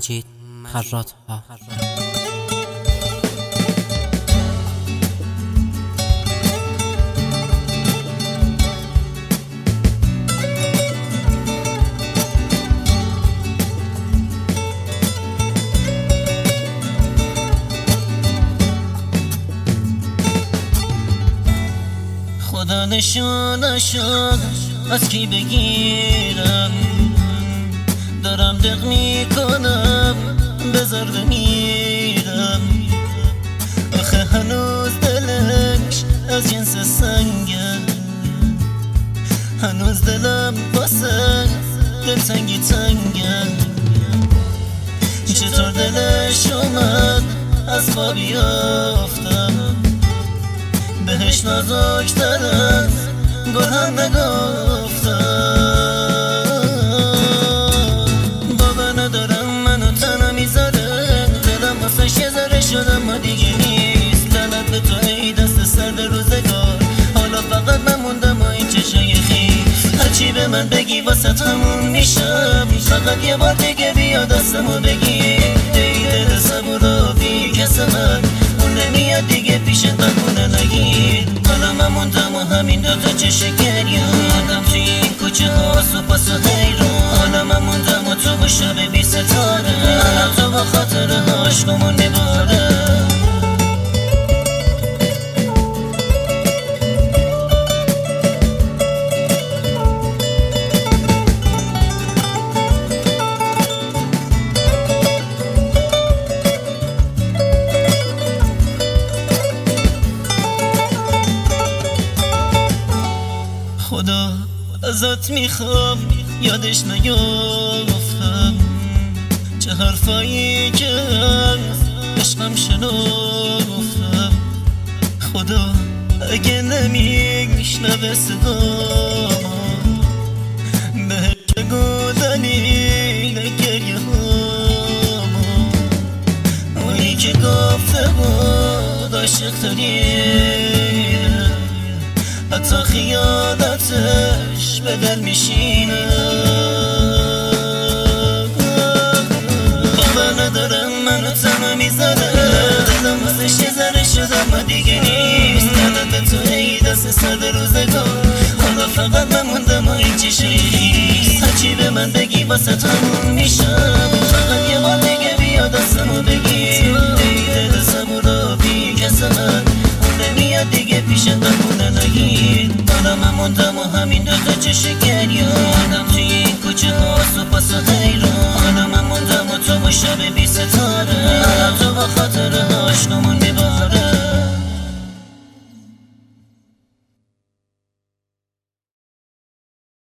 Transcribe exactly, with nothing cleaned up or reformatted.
مجید خراط ها. خدا نشانشو از کی بگیرم، دارم دق میکنم بذار بمیرم. آخه هنوز دلش از جنس سنگه، هنوز دلم واسه دلتنگی تنگه. چطور دلش اومد از خواب یافتم، بهش نازک‌تر از گل هم نگفتم. باور ندارم منو تنها میذاره، دلم واسش یه ذره شد اما دیگه نیست. لعنت به تو ای دست سرد روزگار، حالا فقط من موندم و این چشای خیس. هرچی به من بگی واسه تموم میشم، فقط یه بار دیگه بیا دستمو بگیر. ای دل صبور و بی کس من، اون نمیاد دیگه پیشت بمونه نگیر. حالا من موندم و همین دوتا چشم گریه آدم توی این کوچه ها سپاس و حیران. حالا من موندم و تو با شب بی ستاره، حالا تو با خاطره عشقمون میباره. خدا ازت میخوام یادش نیافتم، چه حرفایی که از عشقم شنافتم. خدا اگه نمیشنوه صدامو، بهش بگو دلیل گریه هامو. اونی که گفته بود عاشق ترینه، حتی خیانتش به دل میشینه. باور ندارم منو تنها میذاره، دلم واسش یه ذره شد اما دیگه نیست. لعنت به تو ای دست سرد روزگار، حالا فقط من موندم و این چشای خیس. هرچی به من بگی واسه تموم میشم، فقط یه بار دیگه بیا دستمو بگیر. ای دل صبور و بی کس من، اون نمیاد دیگه پیشت بمونه نگیر. حالا من موندم و همین دوتا چشم گریه آدم